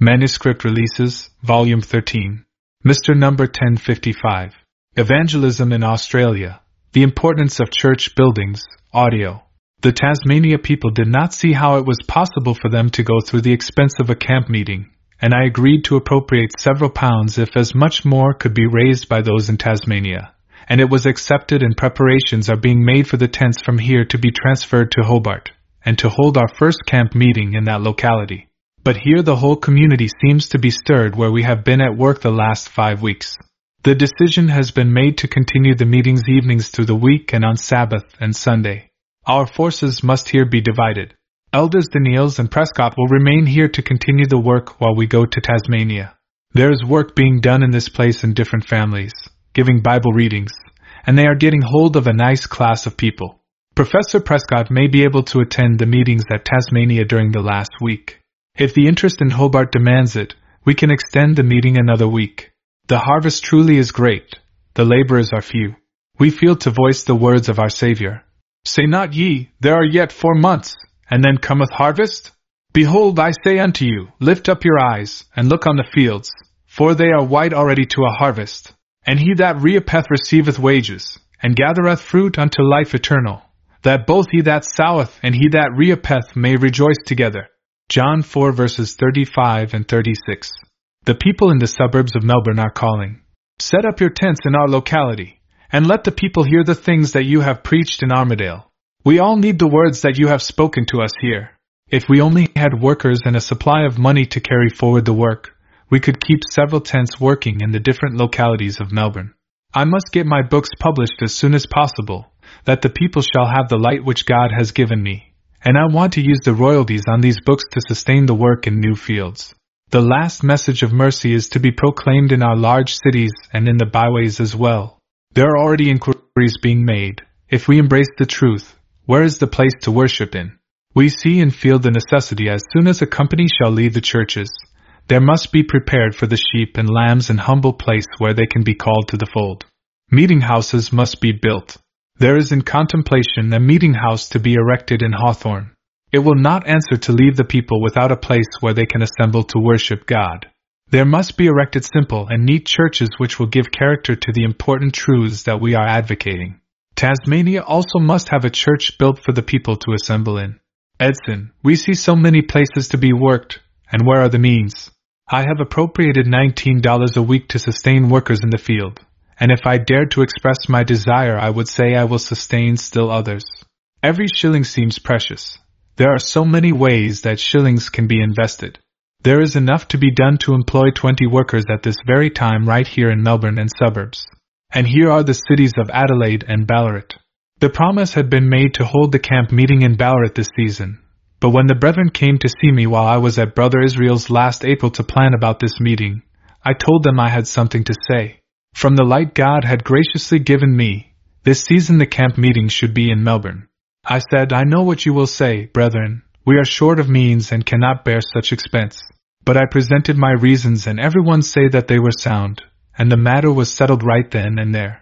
Manuscript Releases, Volume 13. Mr. Number 1055. Evangelism in Australia. The Importance of Church Buildings, Audio. The Tasmania people did not see how it was possible for them to go through the expense of a camp meeting, and I agreed to appropriate several pounds if as much more could be raised by those in Tasmania, and it was accepted, and preparations are being made for the tents from here to be transferred to Hobart, and to hold our first camp meeting in that locality. But here the whole community seems to be stirred where we have been at work the last 5 weeks. The decision has been made to continue the meetings evenings through the week and on Sabbath and Sunday. Our forces must here be divided. Elders Daniels and Prescott will remain here to continue the work while we go to Tasmania. There is work being done in this place in different families, giving Bible readings, and they are getting hold of a nice class of people. Professor Prescott may be able to attend the meetings at Tasmania during the last week. If the interest in Hobart demands it, we can extend the meeting another week. The harvest truly is great. The laborers are few. We feel to voice the words of our Savior. Say not ye, there are yet 4 months, and then cometh harvest? Behold, I say unto you, lift up your eyes, and look on the fields, for they are white already to a harvest. And he that reapeth receiveth wages, and gathereth fruit unto life eternal, that both he that soweth and he that reapeth may rejoice together. John 4 verses 35 and 36. The people in the suburbs of Melbourne are calling, set up your tents in our locality, and let the people hear the things that you have preached in Armadale. We all need the words that you have spoken to us here. If we only had workers and a supply of money to carry forward the work, we could keep several tents working in the different localities of Melbourne. I must get my books published as soon as possible, that the people shall have the light which God has given me, and I want to use the royalties on these books to sustain the work in new fields. The last message of mercy is to be proclaimed in our large cities and in the byways as well. There are already inquiries being made. If we embrace the truth, where is the place to worship in? We see and feel the necessity as soon as a company shall leave the churches. There must be prepared for the sheep and lambs an humble place where they can be called to the fold. Meeting houses must be built. There is in contemplation a meeting house to be erected in Hawthorne. It will not answer to leave the people without a place where they can assemble to worship God. There must be erected simple and neat churches which will give character to the important truths that we are advocating. Tasmania also must have a church built for the people to assemble in. Edson, we see so many places to be worked, and where are the means? I have appropriated $19 a week to sustain workers in the field, and if I dared to express my desire I would say I will sustain still others. Every shilling seems precious. There are so many ways that shillings can be invested. There is enough to be done to employ 20 workers at this very time right here in Melbourne and suburbs. And here are the cities of Adelaide and Ballarat. The promise had been made to hold the camp meeting in Ballarat this season, but when the brethren came to see me while I was at Brother Israel's last April to plan about this meeting, I told them I had something to say. From the light God had graciously given me, this season the camp meeting should be in Melbourne. I said, I know what you will say, brethren. We are short of means and cannot bear such expense. But I presented my reasons and everyone said that they were sound, and the matter was settled right then and there.